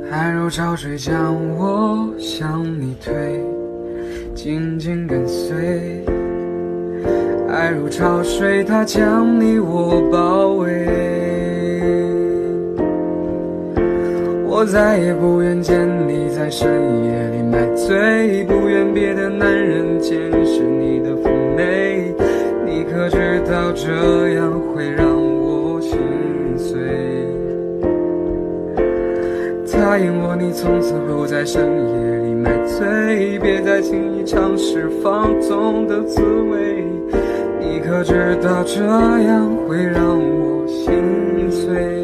爱如潮水将我向你推，紧紧跟随。爱如潮水，它将你我包围。我再也不愿见你在深夜里买醉，不愿别的男人见识你的妩媚。你可知道这样会让我心碎？答应我，你从此不在深夜里买醉，别再轻易尝试放纵的滋味。你可知道这样会让我心碎？